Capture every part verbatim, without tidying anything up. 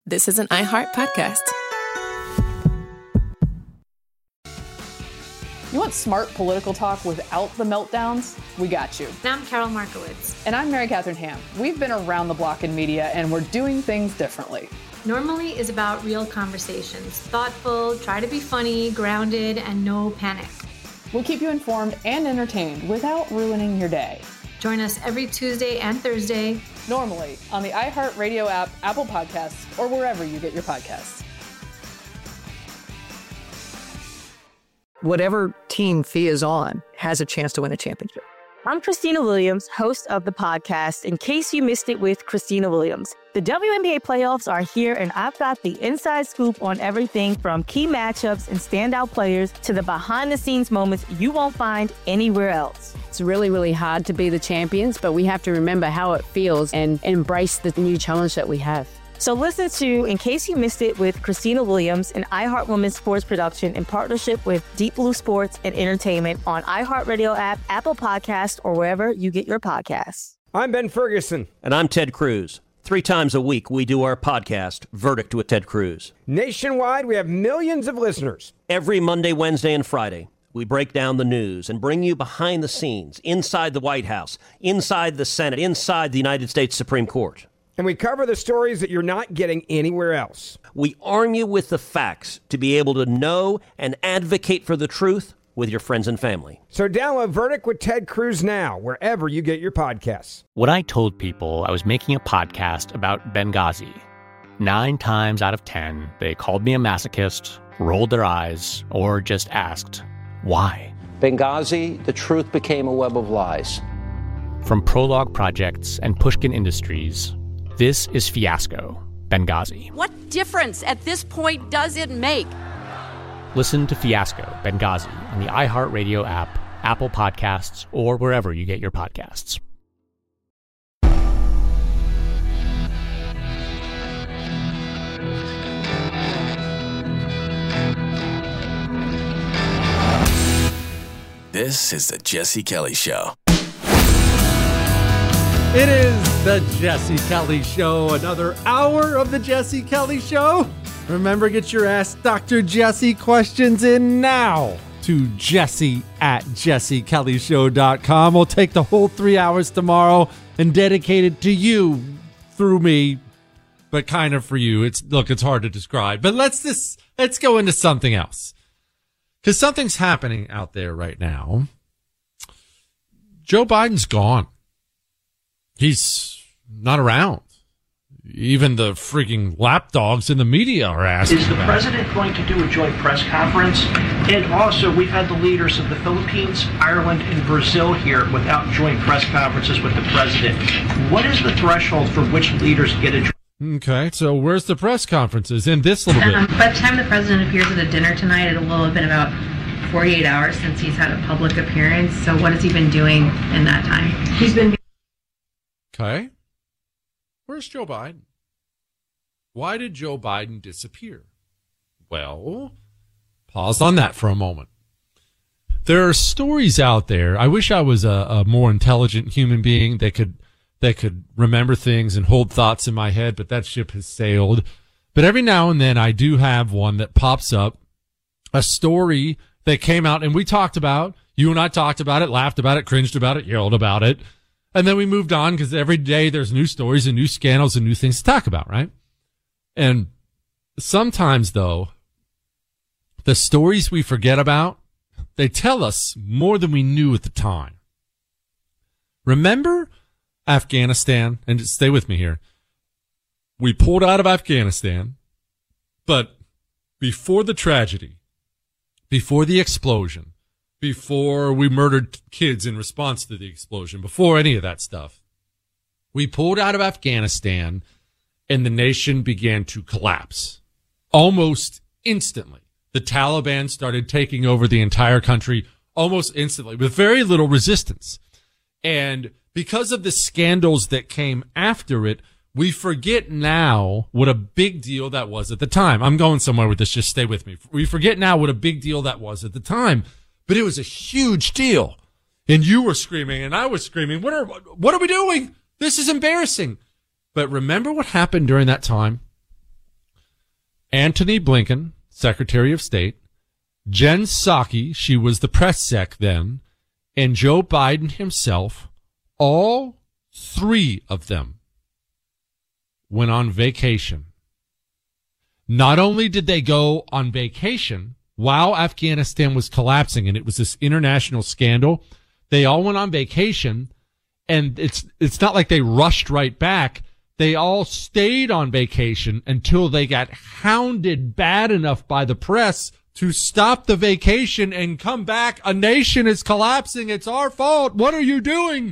This is an iHeart podcast. You want smart political talk without the meltdowns? We got you. I'm Carol Markowitz. And I'm Mary Catherine Ham. We've been around the block in media, and we're doing things differently. Normally is about real conversations. Thoughtful, try to be funny, grounded, and no panic. We'll keep you informed and entertained without ruining your day. Join us every Tuesday and Thursday. Normally on the iHeartRadio app, Apple Podcasts, or wherever you get your podcasts. Whatever team Fia is on has a chance to win a championship. I'm Christina Williams, host of the podcast, In Case You Missed It with Christina Williams. The W N B A playoffs are here, and I've got the inside scoop on everything from key matchups and standout players to the behind-the-scenes moments you won't find anywhere else. It's really, really hard to be the champions, but we have to remember how it feels and embrace the new challenge that we have. So listen to In Case You Missed It with Christina Williams, an iHeart Women's Sports production in partnership with Deep Blue Sports and Entertainment on iHeartRadio app, Apple Podcasts, or wherever you get your podcasts. I'm Ben Ferguson. And I'm Ted Cruz. Three times a week, we do our podcast, Verdict with Ted Cruz. Nationwide, we have millions of listeners. Every Monday, Wednesday, and Friday, we break down the news and bring you behind the scenes, inside the White House, inside the Senate, inside the United States Supreme Court. And we cover the stories that you're not getting anywhere else. We arm you with the facts to be able to know and advocate for the truth with your friends and family. So download Verdict with Ted Cruz now, wherever you get your podcasts. When I told people I was making a podcast about Benghazi, nine times out of ten, they called me a masochist, rolled their eyes, or just asked, why? Benghazi, the truth became a web of lies. From Prologue Projects and Pushkin Industries, this is Fiasco, Benghazi. What difference at this point does it make? Listen to Fiasco, Benghazi on the iHeartRadio app, Apple Podcasts, or wherever you get your podcasts. This is the Jesse Kelly Show. It is the Jesse Kelly Show, another hour of the Jesse Kelly Show. Remember, get your Ask Doctor Jesse questions in now to Jesse at jesse kelly show dot com. We'll take the whole three hours tomorrow and dedicate it to you through me, but kind of for you. It's look, it's hard to describe, but let's just let's go into something else, because something's happening out there right now. Joe Biden's gone. He's not around. Even the freaking lapdogs in the media are asking Is the about president it. going to do a joint press conference? And also, we've had the leaders of the Philippines, Ireland, and Brazil here without joint press conferences with the president. What is the threshold for which leaders get a joint? Okay, so where's the press conferences in this little Um, bit? by the time the president appears at a dinner tonight, it will have been about forty-eight hours since he's had a public appearance. So what has he been doing in that time? He's been... Okay. Where's Joe Biden? Why did Joe Biden disappear? Well, pause on that for a moment. There are stories out there. I wish I was a, a more intelligent human being that could that could remember things and hold thoughts in my head, but that ship has sailed. But every now and then I do have one that pops up, a story that came out, and we talked about, you and I talked about it, laughed about it, cringed about it, yelled about it. And then we moved on because every day there's new stories and new scandals and new things to talk about, right? And sometimes, though, the stories we forget about, they tell us more than we knew at the time. Remember Afghanistan? And just stay with me here. We pulled out of Afghanistan, but before the tragedy, before the explosion, before we murdered kids in response to the explosion, before any of that stuff, we pulled out of Afghanistan and the nation began to collapse almost instantly. The Taliban started taking over the entire country almost instantly with very little resistance. And because of the scandals that came after it, we forget now what a big deal that was at the time. I'm going somewhere with this. Just stay with me. We forget now what a big deal that was at the time. But it was a huge deal. And you were screaming and I was screaming, what are, what are we doing? This is embarrassing. But remember what happened during that time? Antony Blinken, Secretary of State, Jen Psaki, she was the press sec then, and Joe Biden himself, all three of them went on vacation. Not only did they go on vacation while Afghanistan was collapsing and it was this international scandal, they all went on vacation, and it's it's not like they rushed right back. They all stayed on vacation until they got hounded bad enough by the press to stop the vacation and come back. A nation is collapsing. It's our fault. What are you doing?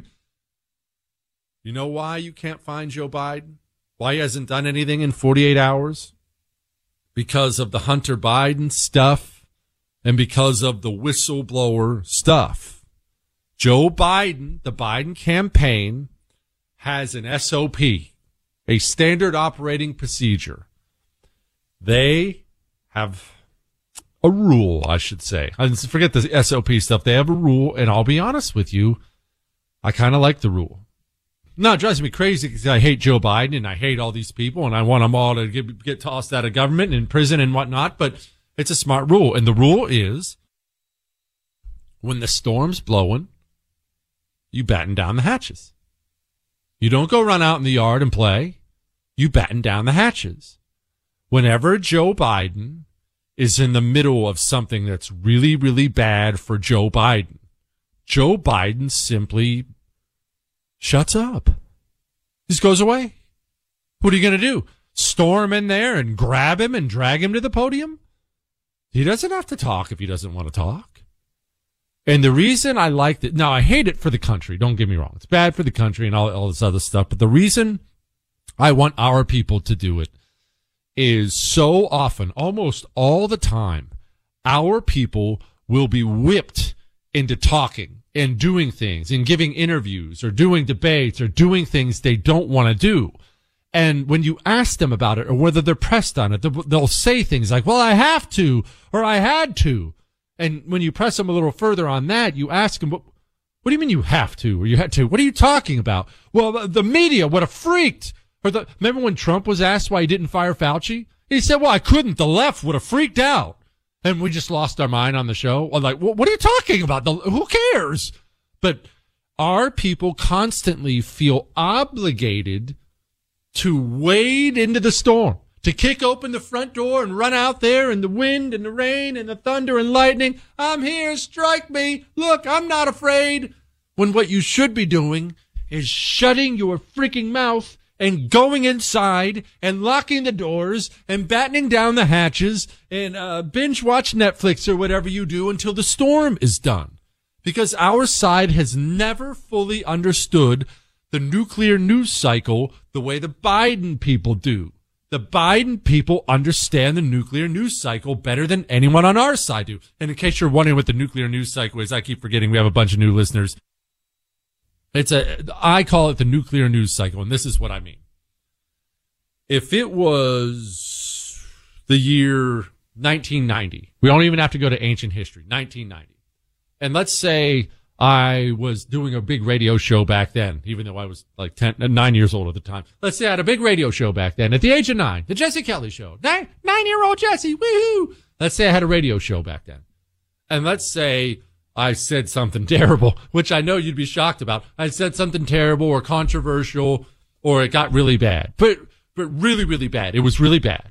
You know why you can't find Joe Biden? Why he hasn't done anything in forty-eight hours? Because of the Hunter Biden stuff and because of the whistleblower stuff. Joe Biden, the Biden campaign, has an S O P, a standard operating procedure. They have a rule, I should say. I forget the S O P stuff. They have a rule, and I'll be honest with you, I kind of like the rule. No, it drives me crazy because I hate Joe Biden and I hate all these people and I want them all to get, get tossed out of government and in prison and whatnot, but it's a smart rule. And the rule is when the storm's blowing, you batten down the hatches. You don't go run out in the yard and play. You batten down the hatches. Whenever Joe Biden is in the middle of something that's really, really bad for Joe Biden, Joe Biden simply shuts up. Just goes away. What are you going to do? Storm in there and grab him and drag him to the podium? He doesn't have to talk if he doesn't want to talk. And the reason I like it, now I hate it for the country, don't get me wrong. It's bad for the country and all, all this other stuff. But the reason I want our people to do it is so often, almost all the time, our people will be whipped into talking and doing things and giving interviews or doing debates or doing things they don't want to do. And when you ask them about it or whether they're pressed on it, they'll say things like, well, I have to, or I had to. And when you press them a little further on that, you ask them, what, what do you mean you have to or you had to? What are you talking about? Well, the media would have freaked. Or the, remember when Trump was asked why he didn't fire Fauci? He said, well, I couldn't. The left would have freaked out. And we just lost our mind on the show. I'm like, what are you talking about? The, who cares? But our people constantly feel obligated to wade into the storm, to kick open the front door and run out there in the wind and the rain and the thunder and lightning. I'm here, strike me. Look, I'm not afraid. When what you should be doing is shutting your freaking mouth and going inside and locking the doors and battening down the hatches and uh, binge watch Netflix or whatever you do until the storm is done. Because our side has never fully understood the nuclear news cycle the way the Biden people do. The Biden people understand the nuclear news cycle better than anyone on our side do. And in case you're wondering what the nuclear news cycle is, I keep forgetting we have a bunch of new listeners. It's a, I call it the nuclear news cycle, and this is what I mean. If it was the year nineteen ninety, we don't even have to go to ancient history, nineteen ninety. And let's say I was doing a big radio show back then, even though I was like ten, nine years old at the time. Let's say I had a big radio show back then at the age of nine, the Jesse Kelly Show. Nine, nine-year-old Jesse, woohoo! Let's say I had a radio show back then. And let's say I said something terrible, which I know you'd be shocked about. I said something terrible or controversial, or it got really bad. But, but really, really bad. It was really bad.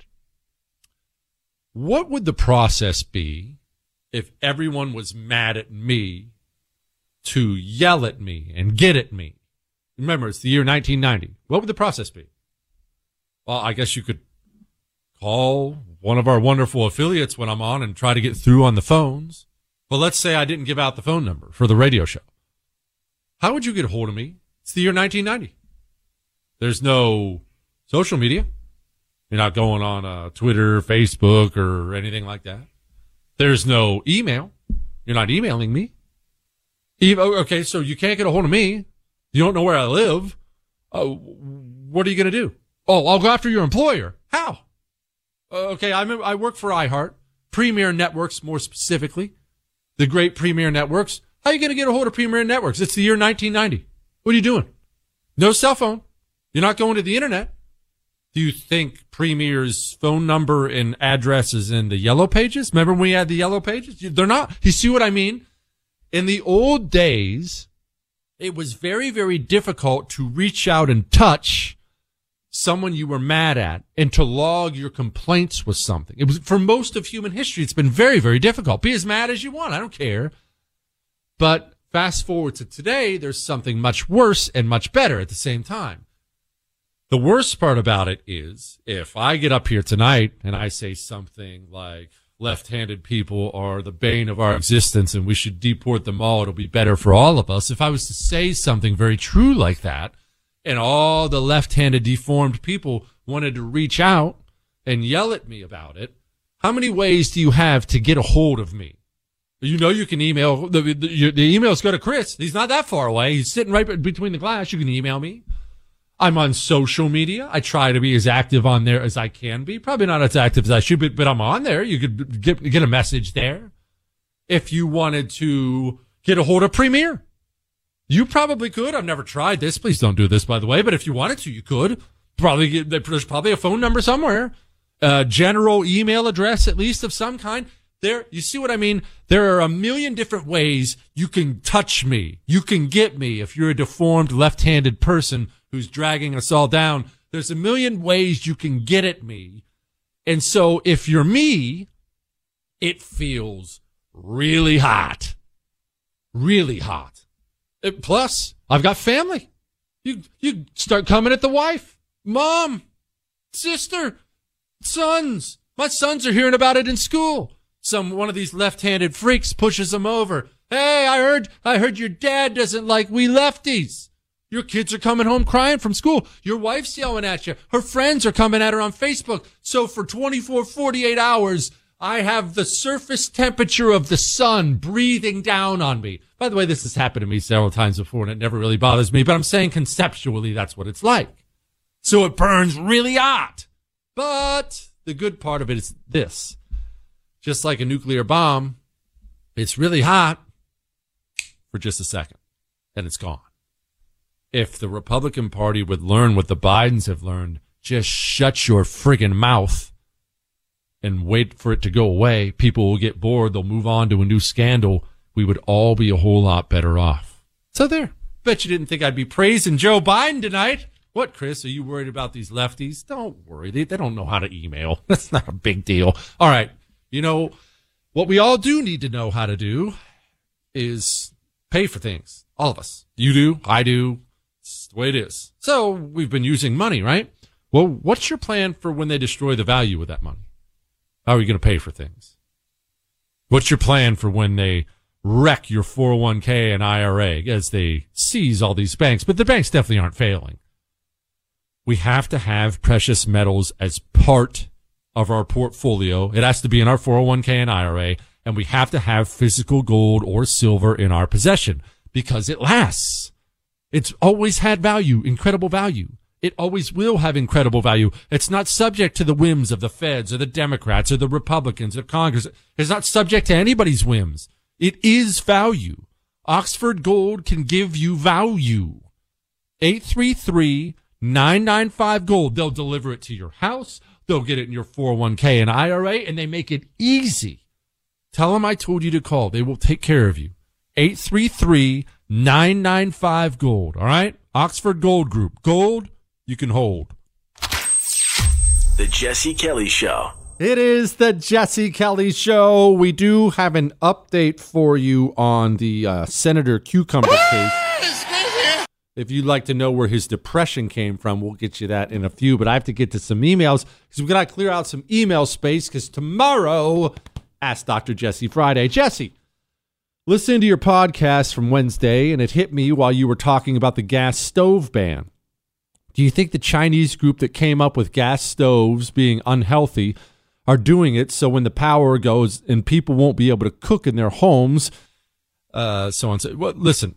What would the process be if everyone was mad at me to yell at me and get at me? Remember, it's the year nineteen ninety. What would the process be? Well, I guess you could call one of our wonderful affiliates when I'm on and try to get through on the phones. But let's say I didn't give out the phone number for the radio show. How would you get a hold of me? It's the year nineteen ninety. There's no social media. You're not going on uh, Twitter, Facebook, or anything like that. There's no email. You're not emailing me. Okay, so you can't get a hold of me. You don't know where I live. Uh, what are you going to do? Oh, I'll go after your employer. How? Uh, okay, I'm, I work for iHeart, Premier Networks more specifically. The great Premier Networks. How are you going to get a hold of Premier Networks? It's the year nineteen ninety. What are you doing? No cell phone. You're not going to the internet. Do you think Premier's phone number and address is in the yellow pages? Remember when we had the yellow pages? They're not. You see what I mean? In the old days, it was very, very difficult to reach out and touch someone you were mad at and to log your complaints with something. It was, for most of human history, it's been very, very difficult. Be as mad as you want. I don't care. But fast forward to today, there's something much worse and much better at the same time. The worst part about it is if I get up here tonight and I say something like left-handed people are the bane of our existence and we should deport them all, it'll be better for all of us. If I was to say something very true like that, and all the left-handed deformed people wanted to reach out and yell at me about it, how many ways do you have to get a hold of me? You know you can email. The, the, the emails go to Chris. He's not that far away. He's sitting right between the glass. You can email me. I'm on social media. I try to be as active on there as I can be. Probably not as active as I should be, but I'm on there. You could get, get a message there. If you wanted to get a hold of Premier, you probably could. I've never tried this. Please don't do this, by the way. But if you wanted to, you could. Probably get, there's probably a phone number somewhere, a general email address at least of some kind. There, you see what I mean? There are a million different ways you can touch me. You can get me if you're a deformed left-handed person who's dragging us all down. There's a million ways you can get at me. And so if you're me, it feels really hot. Really hot. Plus, I've got family. You you start coming at the wife, mom, sister, sons. My sons are hearing about it in school. Some one of these left-handed freaks pushes them over. Hey, I heard I heard your dad doesn't like we lefties. Your kids are coming home crying from school. Your wife's yelling at you. Her friends are coming at her on Facebook. So for twenty-four, forty-eight hours, I have the surface temperature of the sun breathing down on me. By the way, this has happened to me several times before, and it never really bothers me, but I'm saying conceptually that's what it's like. So it burns really hot. But the good part of it is this. Just like a nuclear bomb, it's really hot for just a second, and it's gone. If the Republican Party would learn what the Bidens have learned, just shut your friggin' mouth and wait for it to go away. People will get bored. They'll move on to a new scandal. We would all be a whole lot better off. So there. Bet you didn't think I'd be praising Joe Biden tonight. What, Chris? Are you worried about these lefties? Don't worry. They, they don't know how to email. That's not a big deal. All right. You know, what we all do need to know how to do is pay for things. All of us. You do. I do. It's the way it is. So we've been using money, right? Well, what's your plan for when they destroy the value of that money? How are you going to pay for things? What's your plan for when they wreck your four oh one k and I R A as they seize all these banks? But the banks definitely aren't failing. We have to have precious metals as part of our portfolio. It has to be in our four oh one k and I R A, and we have to have physical gold or silver in our possession because it lasts. It's always had value, incredible value. It always will have incredible value. It's not subject to the whims of the Feds or the Democrats or the Republicans or Congress. It's not subject to anybody's whims. It is value. Oxford Gold can give you value. eight three three, nine nine five, gold. They'll deliver it to your house. They'll get it in your four oh one k and I R A, and they make it easy. Tell them I told you to call. They will take care of you. eight three three, nine nine five, gold. All right? Oxford Gold Group. Gold you can hold. The Jesse Kelly Show. It is the Jesse Kelly Show. We do have an update for you on the uh, Senator Cucumber case. If you'd like to know where his depression came from, we'll get you that in a few. But I have to get to some emails because we've got to clear out some email space because tomorrow, Ask Doctor Jesse Friday. Jesse, listen to your podcast from Wednesday, and it hit me while you were talking about the gas stove ban. Do you think the Chinese group that came up with gas stoves being unhealthy are doing it so when the power goes and people won't be able to cook in their homes, uh, so on? So, well, listen,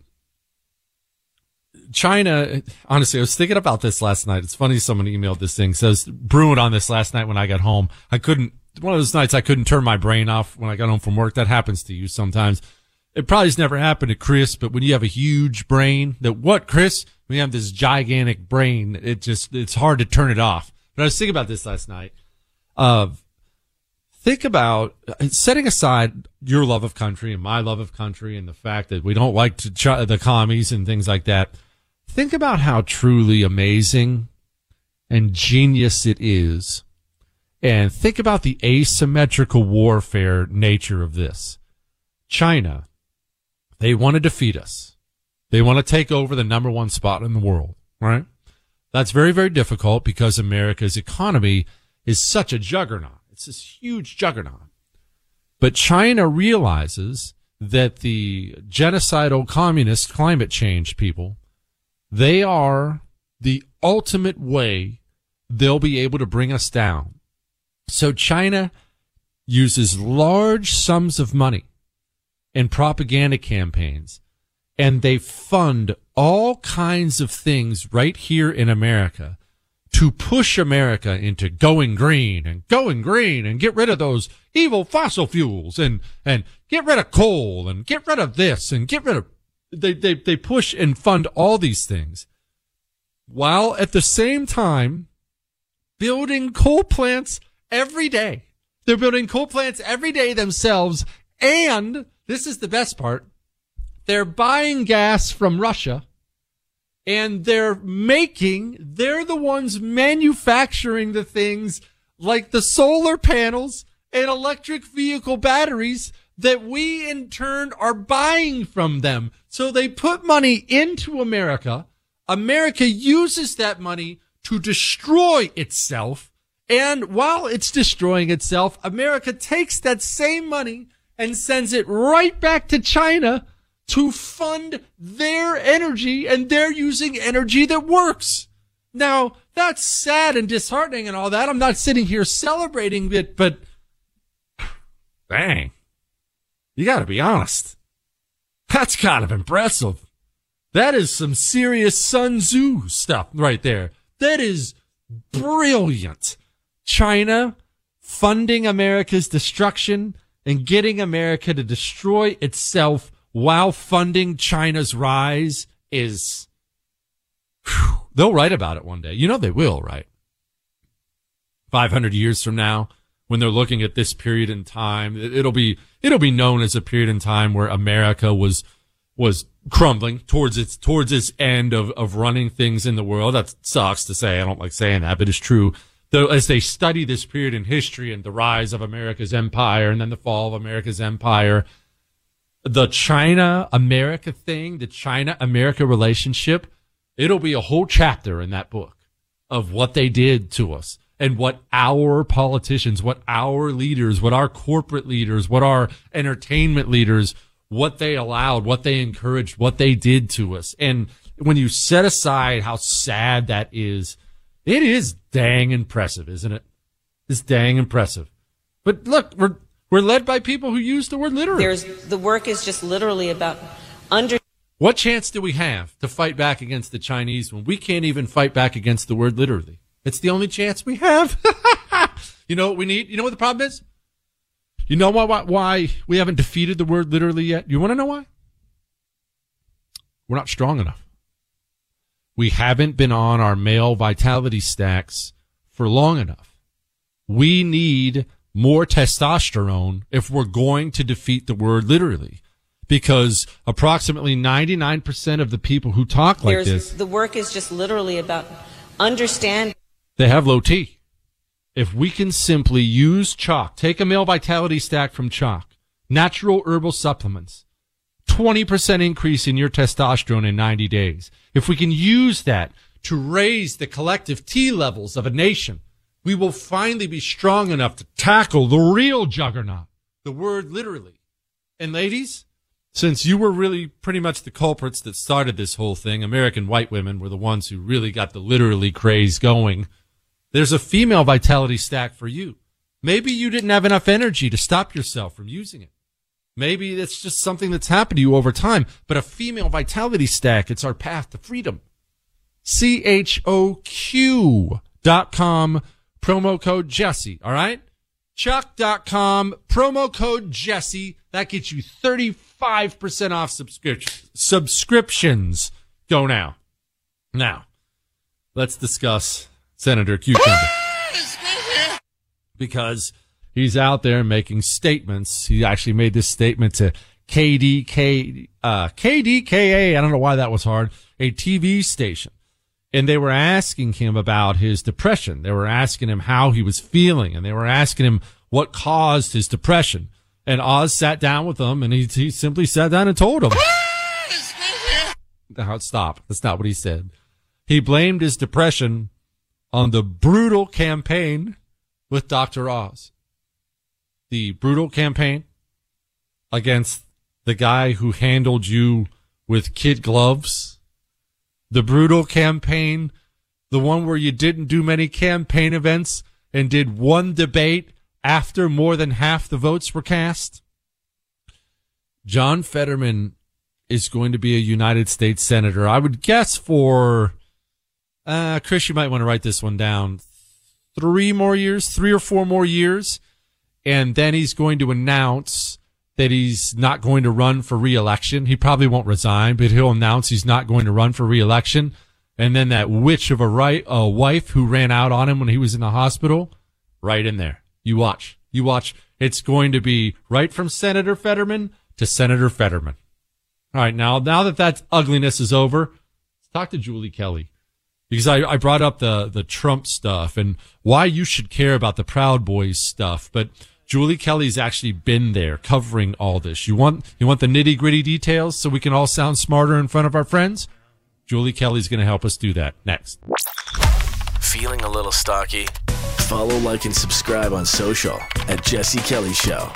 China, honestly, I was thinking about this last night. It's funny someone emailed this thing. Says, brewing on this last night when I got home. I couldn't, one of those nights I couldn't turn my brain off when I got home from work. That happens to you sometimes. It probably has never happened to Chris, but when you have a huge brain, that what, Chris? When you have this gigantic brain, it just, it's hard to turn it off. But I was thinking about this last night. Uh, think about setting aside your love of country and my love of country and the fact that we don't like to ch- the commies and things like that. Think about how truly amazing and genius it is. And think about the asymmetrical warfare nature of this. China, they want to defeat us. They want to take over the number one spot in the world, right? That's very, very difficult because America's economy is such a juggernaut. It's this huge juggernaut. But China realizes that the genocidal communist climate change people, they are the ultimate way they'll be able to bring us down. So China uses large sums of money in propaganda campaigns, and they fund all kinds of things right here in America to push America into going green and going green and get rid of those evil fossil fuels and, and get rid of coal and get rid of this and get rid of, they, they, they push and fund all these things while at the same time building coal plants every day. They're building coal plants every day themselves. And this is the best part. They're buying gas from Russia, and they're making, they're the ones manufacturing the things like the solar panels and electric vehicle batteries that we in turn are buying from them. So they put money into America. America uses that money to destroy itself. And while it's destroying itself, America takes that same money and sends it right back to China to fund their energy, and they're using energy that works. Now, that's sad and disheartening and all that. I'm not sitting here celebrating it, but dang, you got to be honest. That's kind of impressive. That is some serious Sun Tzu stuff right there. That is brilliant. China funding America's destruction and getting America to destroy itself while funding China's rise is, whew, they'll write about it one day. You know they will, right? five hundred years from now, when they're looking at this period in time, it'll be, it'll be known as a period in time where America was, was crumbling towards its, towards its end of, of running things in the world. That sucks to say. I don't like saying that, but it's true. Though, as they study this period in history and the rise of America's empire and then the fall of America's empire, the China-America thing, the China-America relationship, it'll be a whole chapter in that book of what they did to us and what our politicians, what our leaders, what our corporate leaders, what our entertainment leaders, what they allowed, what they encouraged, what they did to us. And when you set aside how sad that is, it is dang impressive, isn't it? It's dang impressive. But look, we're we're led by people who use the word literally. There's the work is just literally about under. What chance do we have to fight back against the Chinese when we can't even fight back against the word literally? It's the only chance we have. You know what we need? You know what the problem is? You know why, why, why we haven't defeated the word literally yet? You want to know why? We're not strong enough. We haven't been on our male vitality stacks for long enough. We need more testosterone if we're going to defeat the word literally, because approximately ninety-nine percent of the people who talk like There's, this, the work is just literally about understand. They have low T. If we can simply use chalk, take a male vitality stack from chalk, natural herbal supplements, twenty percent increase in your testosterone in ninety days. If we can use that to raise the collective T levels of a nation, we will finally be strong enough to tackle the real juggernaut, the word literally. And ladies, since you were really pretty much the culprits that started this whole thing, American white women were the ones who really got the literally craze going, there's a female vitality stack for you. Maybe you didn't have enough energy to stop yourself from using it. Maybe that's just something that's happened to you over time. But a female vitality stack, it's our path to freedom. C H O Q dot com, promo code Jesse, all right? Chuck dot com, promo code Jesse. That gets you thirty-five percent off subscription, subscriptions. Go now. Now, let's discuss Senator Cucumber. because he's out there making statements. He actually made this statement to K D K, uh, K D K A. I don't know why that was hard. A T V station. And they were asking him about his depression. They were asking him how he was feeling, and they were asking him what caused his depression. And Oz sat down with them, and he, he simply sat down and told him. Now, stop. That's not what he said. He blamed his depression on the brutal campaign with Doctor Oz. The brutal campaign against the guy who handled you with kid gloves. The brutal campaign, the one where you didn't do many campaign events and did one debate after more than half the votes were cast. John Fetterman is going to be a United States Senator. I would guess for, uh, Chris, you might want to write this one down. Three more years, three or four more years. And then he's going to announce that he's not going to run for re-election. He probably won't resign, but he'll announce he's not going to run for re-election. And then that witch of a right, a wife who ran out on him when he was in the hospital, right in there. You watch, you watch. It's going to be right from Senator Fetterman to Senator Fetterman. All right. Now, now that that ugliness is over, let's talk to Julie Kelly, because I, I brought up the, the Trump stuff and why you should care about the Proud Boys stuff. But Julie Kelly's actually been there covering all this. You want, you want the nitty gritty details so we can all sound smarter in front of our friends? Julie Kelly's going to help us do that next. Feeling a little stocky? Follow, like, and subscribe on social at Jesse Kelly Show.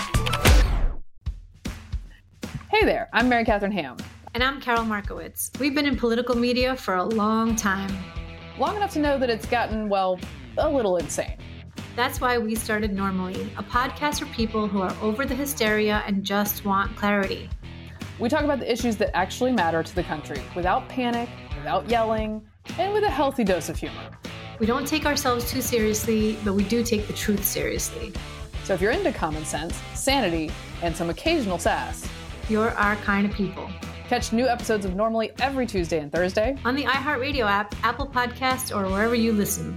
Hey there, I'm Mary Catherine Ham. And I'm Carol Markowitz. We've been in political media for a long time. Long enough to know that it's gotten, well, a little insane. That's why we started Normally, a podcast for people who are over the hysteria and just want clarity. We talk about the issues that actually matter to the country, without panic, without yelling, and with a healthy dose of humor. We don't take ourselves too seriously, but we do take the truth seriously. So if you're into common sense, sanity, and some occasional sass, you're our kind of people. Catch new episodes of Normally every Tuesday and Thursday on the iHeartRadio app, Apple Podcasts, or wherever you listen.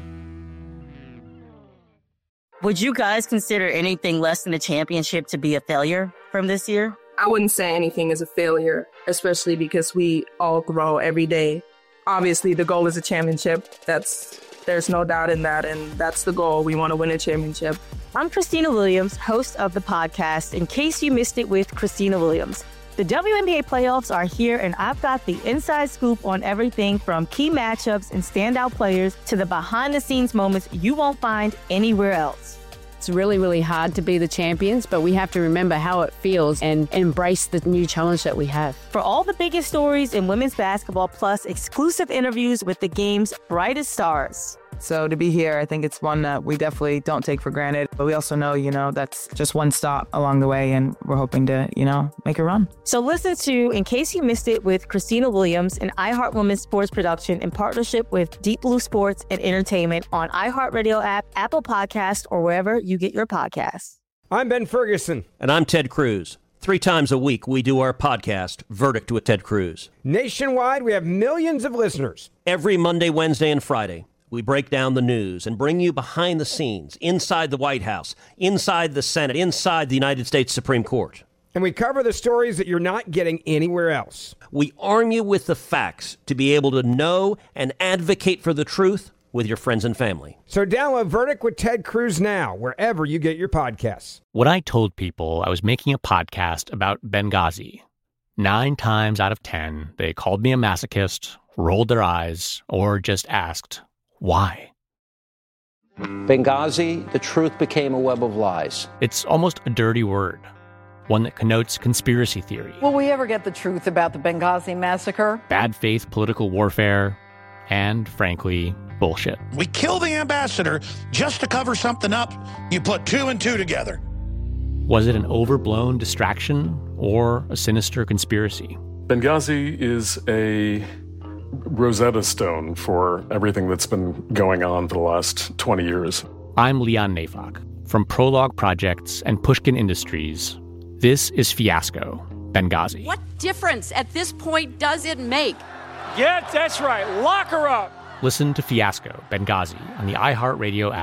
Would you guys consider anything less than a championship to be a failure from this year? I wouldn't say anything is a failure, especially because we all grow every day. Obviously, the goal is a championship. That's there's no doubt in that, and that's the goal. We want to win a championship. I'm Christina Williams, host of the podcast, In Case You Missed It with Christina Williams. The W N B A playoffs are here, and I've got the inside scoop on everything from key matchups and standout players to the behind-the-scenes moments you won't find anywhere else. It's really, really hard to be the champions, but we have to remember how it feels and embrace the new challenge that we have. For all the biggest stories in women's basketball, plus exclusive interviews with the game's brightest stars. So to be here, I think it's one that we definitely don't take for granted. But we also know, you know, that's just one stop along the way, and we're hoping to, you know, make a run. So listen to In Case You Missed It with Christina Williams, an iHeart Women's sports production in partnership with Deep Blue Sports and Entertainment on iHeartRadio app, Apple Podcasts, or wherever you get your podcasts. I'm Ben Ferguson. And I'm Ted Cruz. Three times a week, we do our podcast, Verdict with Ted Cruz. Nationwide, we have millions of listeners. Every Monday, Wednesday, and Friday, we break down the news and bring you behind the scenes, inside the White House, inside the Senate, inside the United States Supreme Court. And we cover the stories that you're not getting anywhere else. We arm you with the facts to be able to know and advocate for the truth with your friends and family. So download Verdict with Ted Cruz now, wherever you get your podcasts. When I told people I was making a podcast about Benghazi, nine times out of ten, they called me a masochist, rolled their eyes, or just asked, why? Benghazi, the truth became a web of lies. It's almost a dirty word, one that connotes conspiracy theory. Will we ever get the truth about the Benghazi massacre? Bad faith political warfare, and, frankly, bullshit. We kill the ambassador just to cover something up. You put two and two together. Was it an overblown distraction or a sinister conspiracy? Benghazi is a Rosetta Stone for everything that's been going on for the last twenty years. I'm Leon Neyfakh. From Prologue Projects and Pushkin Industries, this is Fiasco, Benghazi. What difference at this point does it make? Yeah, that's right. Lock her up. Listen to Fiasco, Benghazi on the iHeartRadio app,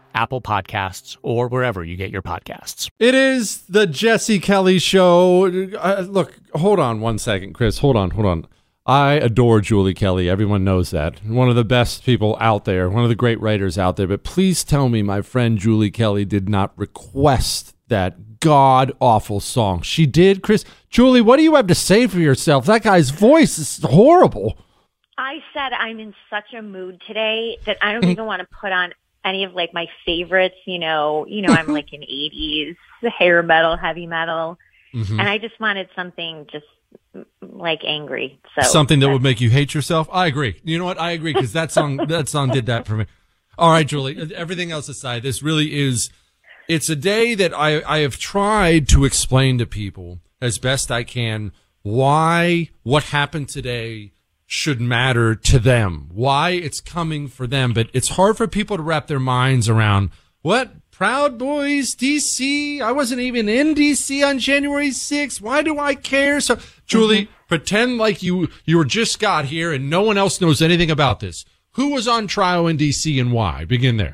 Apple Podcasts, or wherever you get your podcasts. It is the Jesse Kelly Show. Uh, look, hold on one second, Chris. Hold on, hold on. I adore Julie Kelly. Everyone knows that. One of the best people out there, one of the great writers out there. But please tell me my friend Julie Kelly did not request that god-awful song. She did, Chris. Julie, what do you have to say for yourself? That guy's voice is horrible. I said I'm in such a mood today that I don't even want to put on any of like my favorites, you know, you know, I'm like in eighties, hair metal, heavy metal. Mm-hmm. And I just wanted something just like angry. So something that would make you hate yourself. I agree. You know what? I agree. Cause that song, that song did that for me. All right, Julie, everything else aside, this really is, it's a day that I, I have tried to explain to people as best I can why what happened today should matter to them, why it's coming for them. But it's hard for people to wrap their minds around what Proud Boys, D C. I wasn't even in D C on January sixth. Why do I care? So, Julie, mm-hmm. pretend like you, you were just got here and no one else knows anything about this. Who was on trial in D C and why? Begin there.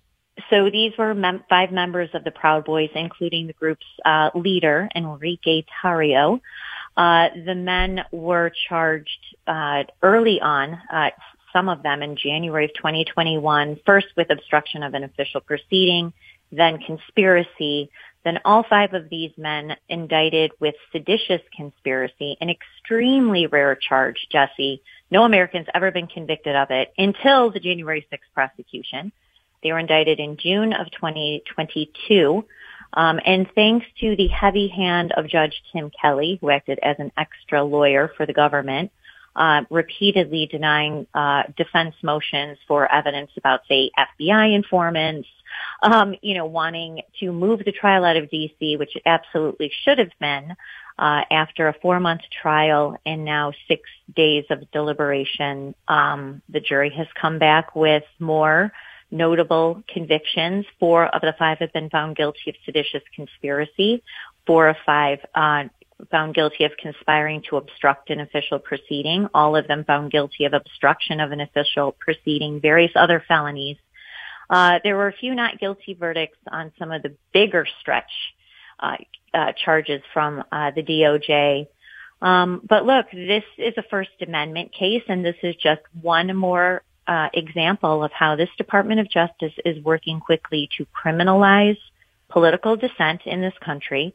So these were mem- five members of the Proud Boys, including the group's uh, leader, Enrique Tarrio. Uh, the men were charged uh, early on, uh, some of them in January of twenty twenty-one, first with obstruction of an official proceeding, then conspiracy. Then all five of these men indicted with seditious conspiracy, an extremely rare charge, Jesse. No American's ever been convicted of it until the January sixth prosecution. They were indicted in June of twenty twenty-two. Um, and thanks to the heavy hand of Judge Tim Kelly, who acted as an extra lawyer for the government, uh, repeatedly denying uh, defense motions for evidence about, say, F B I informants, um, you know, wanting to move the trial out of D C, which it absolutely should have been, uh, after a four-month trial and now six days of deliberation. Um, the jury has come back with more notable convictions. Four of the five have been found guilty of seditious conspiracy. Four of five uh, found guilty of conspiring to obstruct an official proceeding. All of them found guilty of obstruction of an official proceeding. Various other felonies. Uh, there were a few not guilty verdicts on some of the bigger stretch uh, uh, charges from uh, the D O J. Um, but look, this is a First Amendment case, and this is just one more Uh, example of how this Department of Justice is working quickly to criminalize political dissent in this country.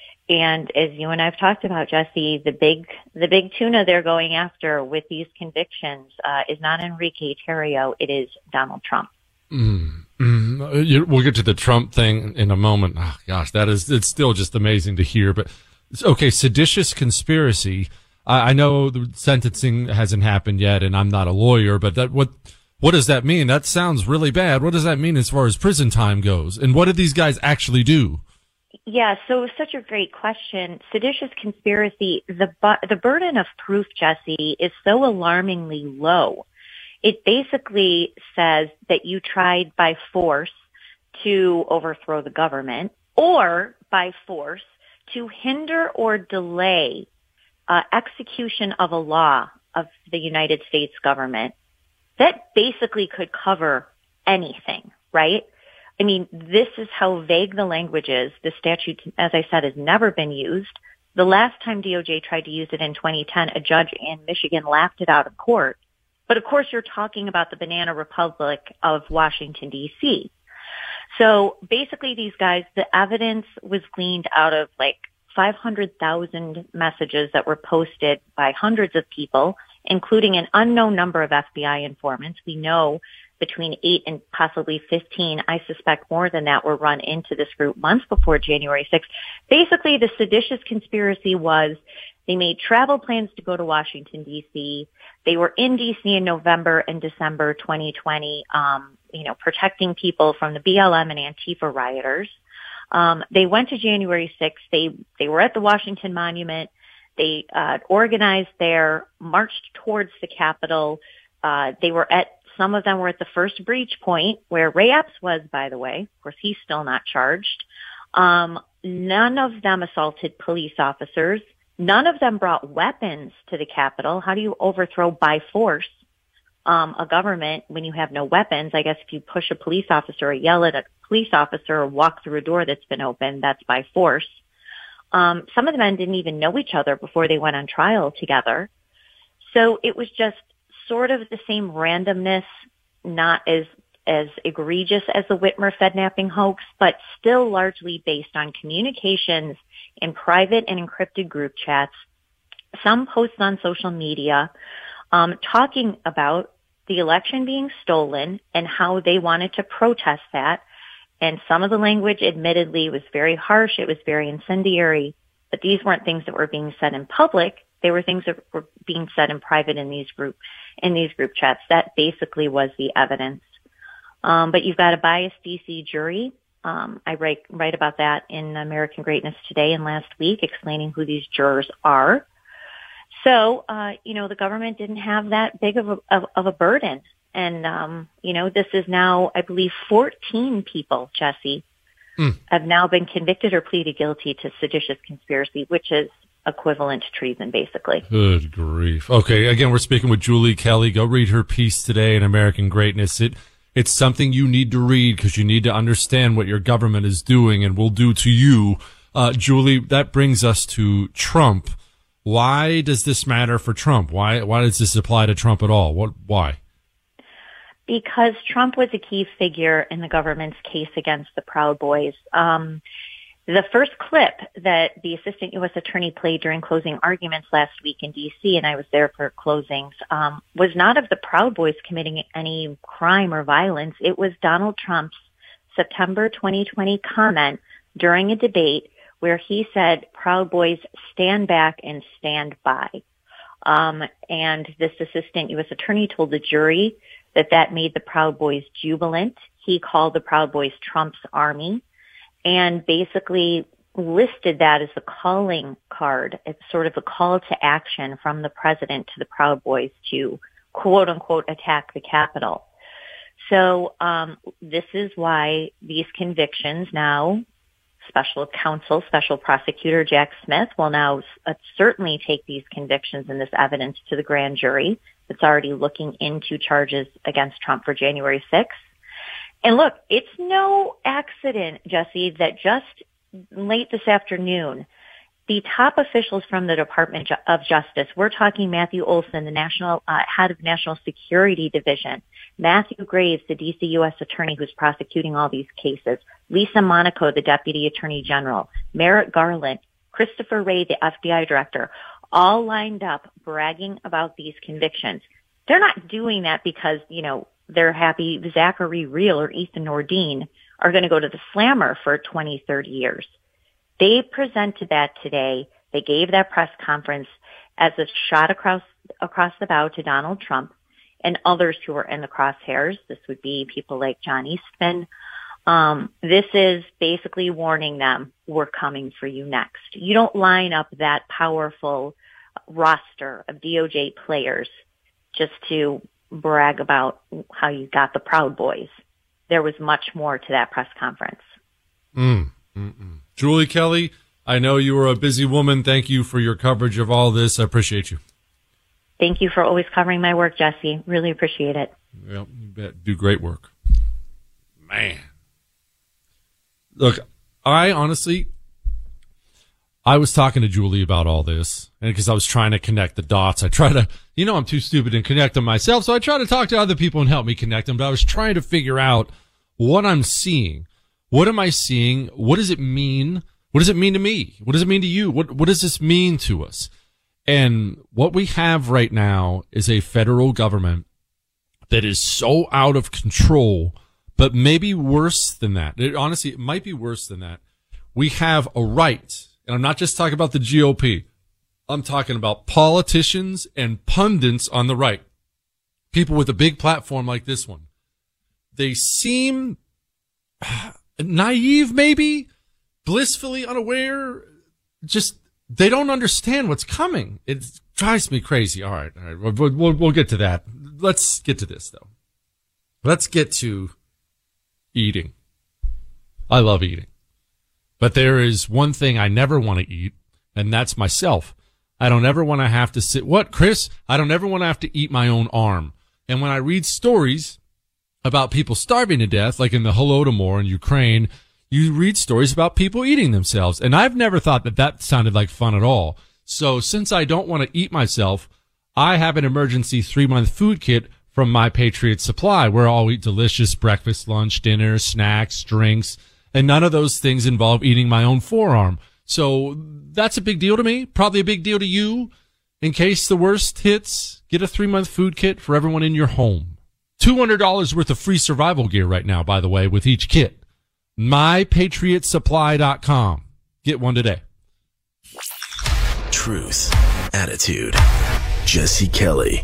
And as you and I've talked about, Jesse, the big the big tuna they're going after with these convictions uh, is not Enrique Tarrio, it is Donald Trump. Mm, mm, we'll get to the Trump thing in a moment. Oh, gosh, that is it's still just amazing to hear. But okay, seditious conspiracy. I know the sentencing hasn't happened yet, and I'm not a lawyer, but that what what does that mean? That sounds really bad. What does that mean as far as prison time goes? And what did these guys actually do? Yeah, so it was such a great question. Seditious conspiracy, the bu- the burden of proof, Jesse, is so alarmingly low. It basically says that you tried by force to overthrow the government or by force to hinder or delay Uh, execution of a law of the United States government. That basically could cover anything, right? I mean, this is how vague the language is. The statute, as I said, has never been used. The last time D O J tried to use it in twenty ten, a judge in Michigan laughed it out of court. But of course, you're talking about the banana republic of Washington, D C. So basically these guys, the evidence was gleaned out of like five hundred thousand messages that were posted by hundreds of people, including an unknown number of F B I informants. We know between eight and possibly fifteen, I suspect more than that, were run into this group months before January sixth. Basically, the seditious conspiracy was they made travel plans to go to Washington, D C. They were in D C in November and December twenty twenty, um, you know, protecting people from the B L M and Antifa rioters. Um, they went to January sixth. They, they were at the Washington Monument. They, uh, organized there, marched towards the Capitol. Uh, they were at, some of them were at the first breach point where Ray Epps was, by the way. Of course, he's still not charged. Um, none of them assaulted police officers. None of them brought weapons to the Capitol. How do you overthrow by force um, a government when you have no weapons. I guess if you push a police officer or yell at a police officer or walk through a door that's been open, that's by force. Um, some of the men didn't even know each other before they went on trial together. So it was just sort of the same randomness, not as as egregious as the Whitmer Fednapping hoax, but still largely based on communications in private and encrypted group chats, some posts on social media, um, talking about the election being stolen and how they wanted to protest that. And some of the language, admittedly, was very harsh. It was very incendiary. But these weren't things that were being said in public. They were things that were being said in private in these group in these group chats. That basically was the evidence. Um, but you've got a biased D C jury. Um, I write write about that in American Greatness Today and last week, explaining who these jurors are. So, uh, you know, the government didn't have that big of a of, of a burden. And, um, you know, this is now, I believe, fourteen people, Jesse, mm. have now been convicted or pleaded guilty to seditious conspiracy, which is equivalent to treason, basically. Good grief. Okay, again, we're speaking with Julie Kelly. Go read her piece today in American Greatness. It It's something you need to read because you need to understand what your government is doing and will do to you. Uh, Julie, that brings us to Trump. Why does this matter for Trump? Why, why does this apply to Trump at all? What, why? Because Trump was a key figure in the government's case against the Proud Boys. Um, the first clip that the assistant U S attorney played during closing arguments last week in D C, and I was there for closings, um, was not of the Proud Boys committing any crime or violence. It was Donald Trump's September twenty twenty comment during a debate where he said, "Proud Boys, stand back and stand by." Um, and this assistant U S attorney told the jury that that made the Proud Boys jubilant. He called the Proud Boys Trump's army and basically listed that as the calling card. It's sort of a call to action from the president to the Proud Boys to quote unquote attack the Capitol. So um, this is why these convictions now, special counsel, special prosecutor Jack Smith will now uh, certainly take these convictions and this evidence to the grand jury that's already looking into charges against Trump for January sixth. And look, it's no accident, Jesse, that just late this afternoon, the top officials from the Department of Justice, we're talking Matthew Olson, the national uh, head of National Security Division, Matthew Graves, the D C U S attorney who's prosecuting all these cases, Lisa Monaco, the Deputy Attorney General, Merrick Garland, Christopher Wray, the F B I Director, all lined up bragging about these convictions. They're not doing that because, you know, they're happy Zachary Rehl or Ethan Nordine are going to go to the slammer for twenty, thirty years. They presented that today. They gave that press conference as a shot across across the bow to Donald Trump and others who are in the crosshairs. This would be people like John Eastman. Um, this is basically warning them, we're coming for you next. You don't line up that powerful roster of D O J players just to brag about how you got the Proud Boys. There was much more to that press conference. Mm, mm-mm. Julie Kelly, I know you are a busy woman. Thank you for your coverage of all this. I appreciate you. Thank you for always covering my work, Jesse. Really appreciate it. Well, you bet. Do great work. Man. Look, I honestly, I was talking to Julie about all this, and because I was trying to connect the dots. I try to, you know, I'm too stupid to connect them myself, so I try to talk to other people and help me connect them, but I was trying to figure out what I'm seeing. What am I seeing? What does it mean? What does it mean to me? What does it mean to you? What What does this mean to us? And what we have right now is a federal government that is so out of control, but maybe worse than that. It, honestly, it might be worse than that. We have a right, and I'm not just talking about the G O P. I'm talking about politicians and pundits on the right. People with a big platform like this one. They seem naive, maybe, blissfully unaware, just they don't understand what's coming. It drives me crazy. All right, all right, we'll, we'll, we'll get to that. Let's get to this, though. Let's get to eating. I love eating. But there is one thing I never want to eat, and that's myself. I don't ever want to have to sit. What, Chris? I don't ever want to have to eat my own arm. And when I read stories about people starving to death, like in the Holodomor in Ukraine, you read stories about people eating themselves. And I've never thought that that sounded like fun at all. So since I don't want to eat myself, I have an emergency three-month food kit from My Patriot Supply, where I'll eat delicious breakfast, lunch, dinner, snacks, drinks, and none of those things involve eating my own forearm. So that's a big deal to me, probably a big deal to you. In case the worst hits, get a three-month food kit for everyone in your home. two hundred dollars worth of free survival gear right now, by the way, with each kit. my patriot supply dot com. Get one today. Truth, attitude, Jesse Kelly.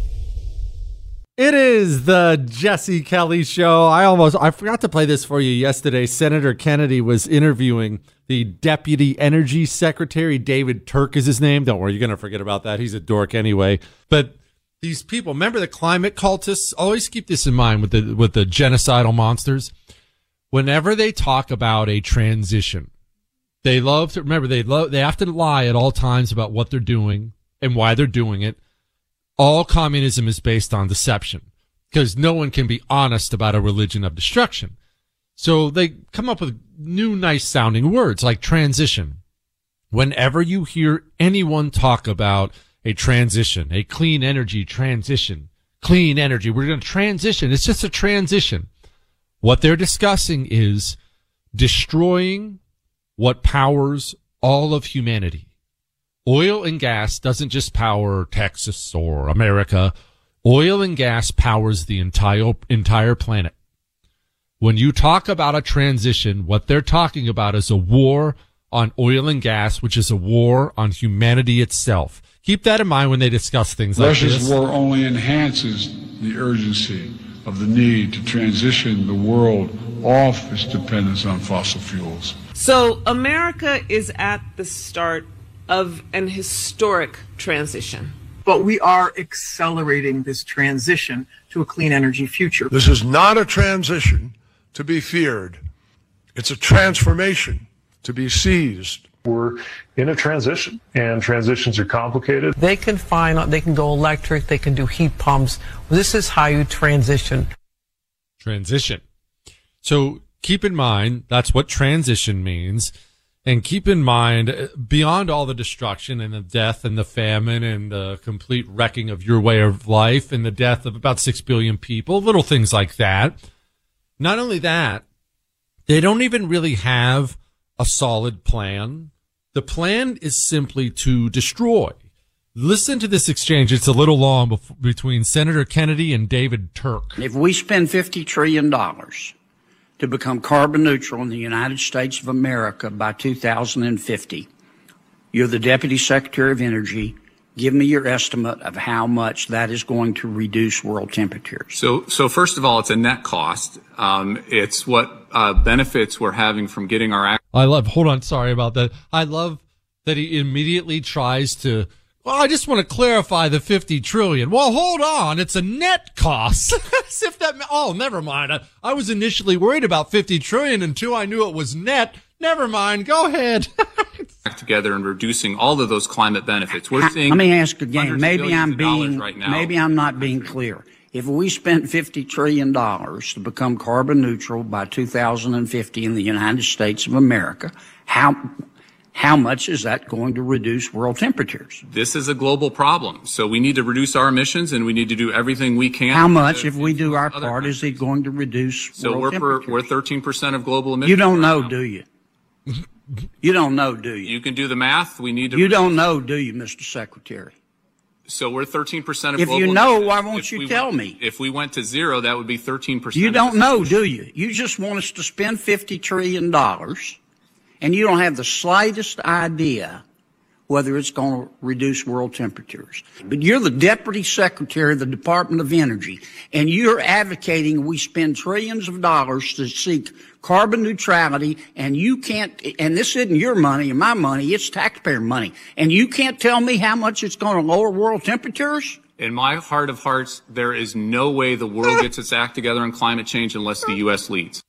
It is the Jesse Kelly Show. I almost, I forgot to play this for you yesterday. Senator Kennedy was interviewing the Deputy Energy Secretary. David Turk is his name. Don't worry, you're going to forget about that. He's a dork anyway. But these people, remember the climate cultists? Always keep this in mind with the, with the genocidal monsters. Whenever they talk about a transition, they love to, remember, they love, they have to lie at all times about what they're doing and why they're doing it. All communism is based on deception because no one can be honest about a religion of destruction. So they come up with new, nice sounding words like transition. Whenever you hear anyone talk about a transition, a clean energy transition, clean energy, we're going to transition. It's just a transition. What they're discussing is destroying what powers all of humanity. Oil and gas doesn't just power Texas or America. Oil and gas powers the entire entire planet. When you talk about a transition, what they're talking about is a war on oil and gas, which is a war on humanity itself. Keep that in mind when they discuss things like this. Russia's war only enhances the urgency of the need to transition the world off its dependence on fossil fuels. So America is at the start of an historic transition. But we are accelerating this transition to a clean energy future. This is not a transition to be feared. It's a transformation to be seized. We're in a transition, and transitions are complicated. They can find, they can go electric, they can do heat pumps. This is how you transition. Transition. So keep in mind, that's what transition means. And keep in mind, beyond all the destruction and the death and the famine and the complete wrecking of your way of life and the death of about six billion people, little things like that. Not only that, they don't even really have a solid plan. The plan is simply to destroy. Listen to this exchange. It's a little long bef- between Senator Kennedy and David Turk. If we spend fifty trillion dollars to become carbon neutral in the United States of America by two thousand fifty. You're the Deputy Secretary of Energy. Give me your estimate of how much that is going to reduce world temperatures. So, so first of all, it's a net cost. Um, it's what uh, benefits we're having from getting our. Act- I love. Hold on, sorry about that. I love that he immediately tries to. Well, I just want to clarify the fifty trillion. Well, hold on. It's a net cost. As if that, oh, never mind. I, I was initially worried about fifty trillion until I knew it was net. Never mind. Go ahead. Back together and reducing all of those climate benefits. We're seeing. Let me ask again. Maybe I'm being, right now. maybe I'm not being clear. If we spent fifty trillion dollars to become carbon neutral by two thousand fifty in the United States of America, how, How much is that going to reduce world temperatures? This is a global problem. So we need to reduce our emissions and we need to do everything we can. How much, if we do our part, is it going to reduce so world we're temperatures? we're thirteen percent of global emissions. You don't right know, now. do you? You don't know, do you? You can do the math. We need to. You don't know, do you, Mister Secretary? So we're thirteen percent of If global you know, emissions. why won't If you we tell went, me? If we went to zero, that would be thirteen percent. You don't know, do you? You just want us to spend fifty trillion dollars, and you don't have the slightest idea whether it's going to reduce world temperatures. But you're the Deputy Secretary of the Department of Energy, and you're advocating we spend trillions of dollars to seek carbon neutrality, and you can't, and this isn't your money and my money, it's taxpayer money, and you can't tell me how much it's going to lower world temperatures? In my heart of hearts, there is no way the world gets its act together on climate change unless the U S leads.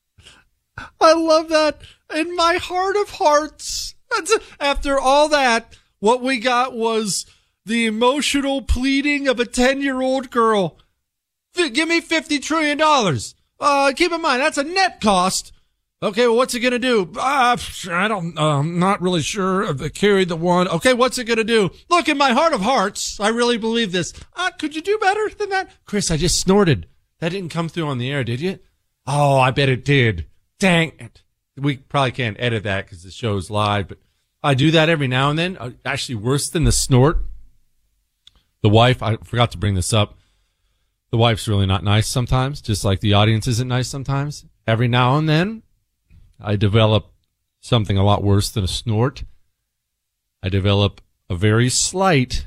I love that. In my heart of hearts. That's, after all that, what we got was the emotional pleading of a ten-year-old girl. F- give me fifty trillion dollars. Uh, keep in mind, that's a net cost. Okay, well, what's it going to do? Uh, I don't, uh, I'm not really sure if it carried the one. Okay, what's it going to do? Look, in my heart of hearts, I really believe this. Uh, could you do better than that? Chris, I just snorted. That didn't come through on the air, did you? Oh, I bet it did. Dang it. We probably can't edit that because the show's live, but I do that every now and then. Uh, actually, worse than the snort. The wife, I forgot to bring this up. The wife's really not nice sometimes, just like the audience isn't nice sometimes. Every now and then, I develop something a lot worse than a snort. I develop a very slight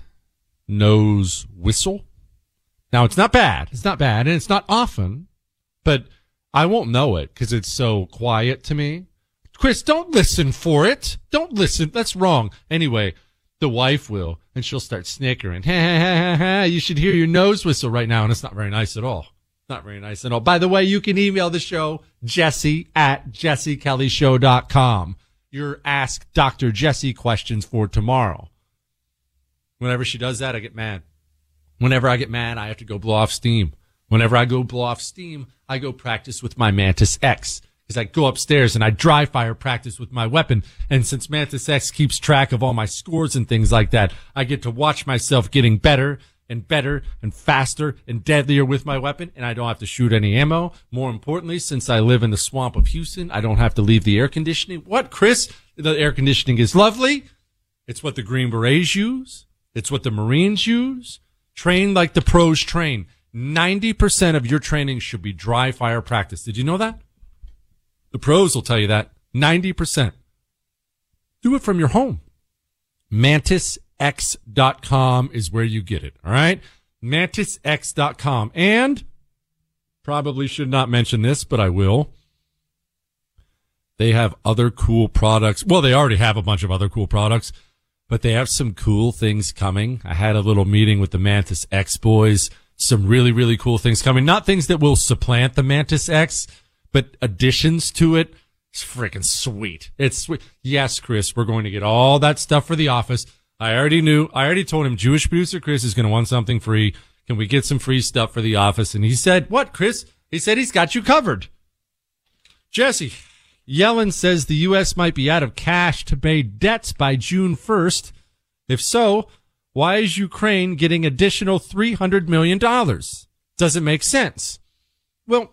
nose whistle. Now, it's not bad. It's not bad, and it's not often, but I won't know it because it's so quiet to me. Chris, don't listen for it. Don't listen. That's wrong. Anyway, the wife will, and she'll start snickering. Ha, ha, ha, ha, ha. You should hear your nose whistle right now, and it's not very nice at all. Not very nice at all. By the way, you can email the show, Jesse at jesse kelly show dot com. Your Ask Doctor Jesse questions for tomorrow. Whenever she does that, I get mad. Whenever I get mad, I have to go blow off steam. Whenever I go blow off steam, I go practice with my Mantis X. Because I go upstairs and I dry fire practice with my weapon. And since Mantis X keeps track of all my scores and things like that, I get to watch myself getting better and better and faster and deadlier with my weapon, and I don't have to shoot any ammo. More importantly, since I live in the swamp of Houston, I don't have to leave the air conditioning. What, Chris? The air conditioning is lovely. It's what the Green Berets use. It's what the Marines use. Train like the pros train. ninety percent of your training should be dry fire practice. Did you know that? The pros will tell you that. ninety percent. Do it from your home. Mantis X dot com is where you get it. All right. Mantis X dot com. And probably should not mention this, but I will. They have other cool products. Well, they already have a bunch of other cool products, but they have some cool things coming. I had a little meeting with the Mantis X boys. Some really, really cool things coming. Not things that will supplant the Mantis X, but additions to it. It's freaking sweet. It's sweet. Yes, Chris, we're going to get all that stuff for the office. I already knew. I already told him Jewish producer Chris is going to want something free. Can we get some free stuff for the office? And he said, what, Chris? He said he's got you covered. Jesse, Yellen says the U S might be out of cash to pay debts by June first. If so, why is Ukraine getting additional three hundred million dollars? Doesn't make sense. Well,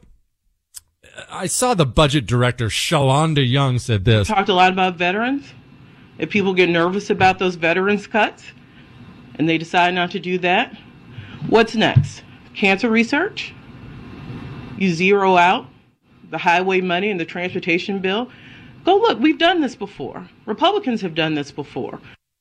I saw the budget director, Shalonda Young, said this. We talked a lot about veterans. If people get nervous about those veterans cuts and they decide not to do that, what's next? Cancer research? You zero out the highway money and the transportation bill? Go look, we've done this before. Republicans have done this before.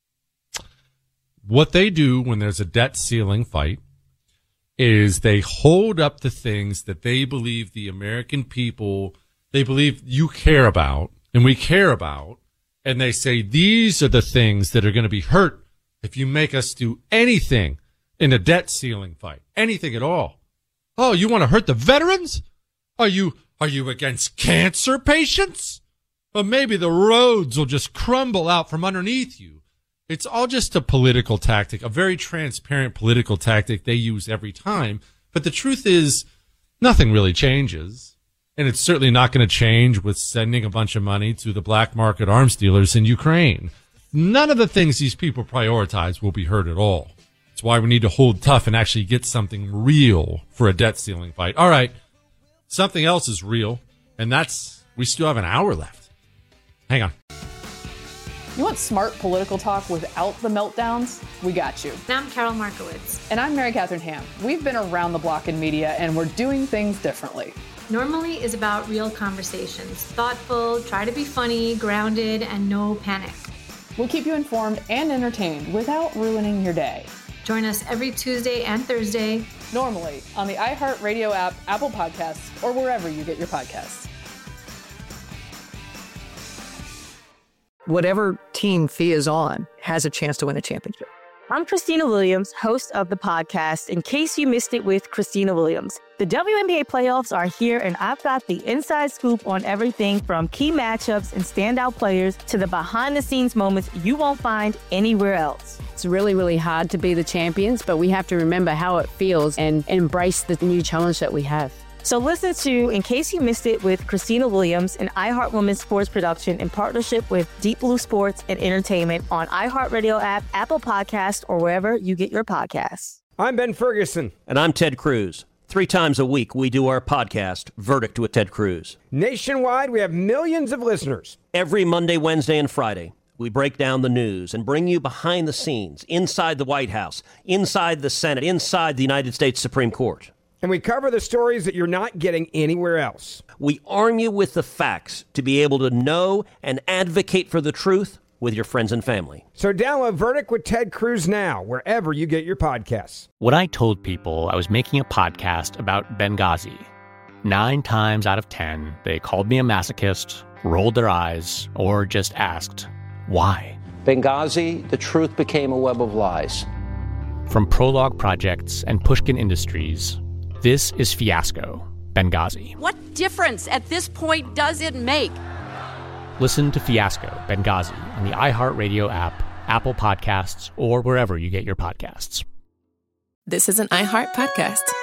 What they do when there's a debt ceiling fight is they hold up the things that they believe the American people, they believe you care about and we care about. And they say, these are the things that are going to be hurt if you make us do anything in a debt ceiling fight, anything at all. Oh, you want to hurt the veterans? Are you, are you against cancer patients? Or maybe the roads will just crumble out from underneath you. It's all just a political tactic, a very transparent political tactic they use every time. But the truth is, nothing really changes. And it's certainly not going to change with sending a bunch of money to the black market arms dealers in Ukraine. None of the things these people prioritize will be hurt at all. That's why we need to hold tough and actually get something real for a debt ceiling fight. All right, something else is real, and that's we still have an hour left. Hang on. You want smart political talk without the meltdowns? We got you. I'm Carol Markowitz. And I'm Mary Catherine Ham. We've been around the block in media, and we're doing things differently. Normally is about real conversations. Thoughtful, try to be funny, grounded, and no panic. We'll keep you informed and entertained without ruining your day. Join us every Tuesday and Thursday. Normally on the iHeartRadio app, Apple Podcasts, or wherever you get your podcasts. Whatever team Thea is on has a chance to win a championship. I'm Christina Williams, host of the podcast In Case You Missed It with Christina Williams. The W N B A playoffs are here, and I've got the inside scoop on everything from key matchups and standout players to the behind-the-scenes moments you won't find anywhere else. It's really, really hard to be the champions, but we have to remember how it feels and embrace the new challenge that we have. So listen to In Case You Missed It with Christina Williams, an iHeart Women's Sports production in partnership with Deep Blue Sports and Entertainment on iHeartRadio app, Apple Podcasts, or wherever you get your podcasts. I'm Ben Ferguson. And I'm Ted Cruz. Three times a week, we do our podcast, Verdict with Ted Cruz. Nationwide, we have millions of listeners. Every Monday, Wednesday, and Friday, we break down the news and bring you behind the scenes, inside the White House, inside the Senate, inside the United States Supreme Court. And we cover the stories that you're not getting anywhere else. We arm you with the facts to be able to know and advocate for the truth with your friends and family. So download Verdict with Ted Cruz now, wherever you get your podcasts. When I told people I was making a podcast about Benghazi, nine times out of ten, they called me a masochist, rolled their eyes, or just asked, why? Benghazi, the truth became a web of lies. From Prologue Projects and Pushkin Industries, this is Fiasco, Benghazi. What difference at this point does it make? Listen to Fiasco, Benghazi on the iHeartRadio app, Apple Podcasts, or wherever you get your podcasts. This is an iHeart podcast.